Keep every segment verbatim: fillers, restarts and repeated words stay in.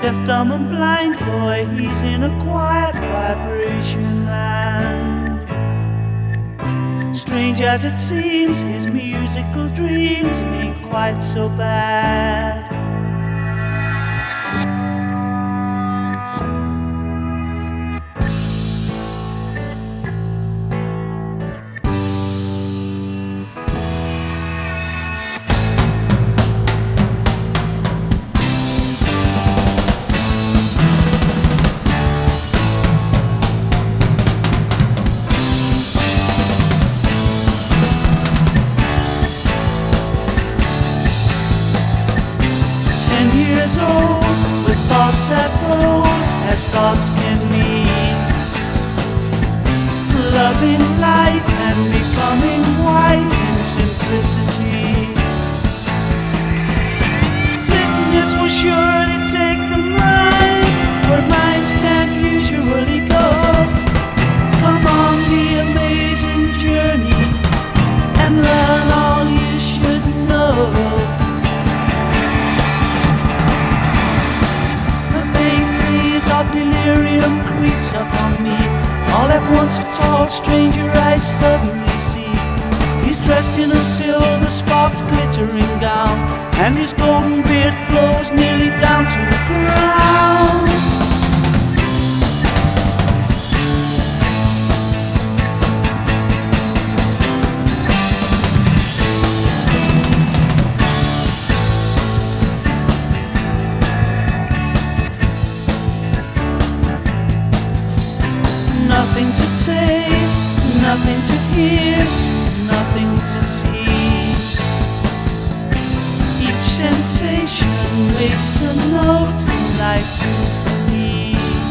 Deaf, dumb and blind boy, he's in a quiet vibration land. Strange as it seems, his musical dreams ain't quite so bad. Years old, with thoughts as bold as thoughts can be, loving life and becoming wise in simplicity. Sickness will surely take the mind where minds can't usually go. Come on the amazing journey and learn all you should know. Of delirium creeps upon me. All at once a tall stranger I suddenly see. He's dressed in a silver sparked glittering gown, and his golden beard flows nearly down to the ground. Nothing to say, nothing to hear, nothing to see. Each sensation wakes a note in life's symphony.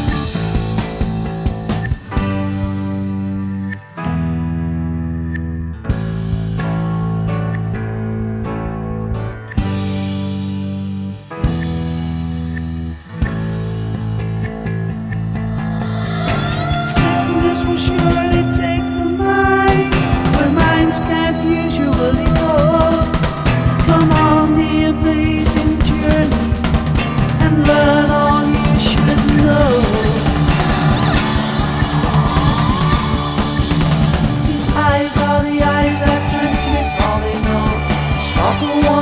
Will surely take the mind where minds can't usually go. Come on the amazing journey and learn all you should know. These eyes are the eyes that transmit all they know. Sparkle one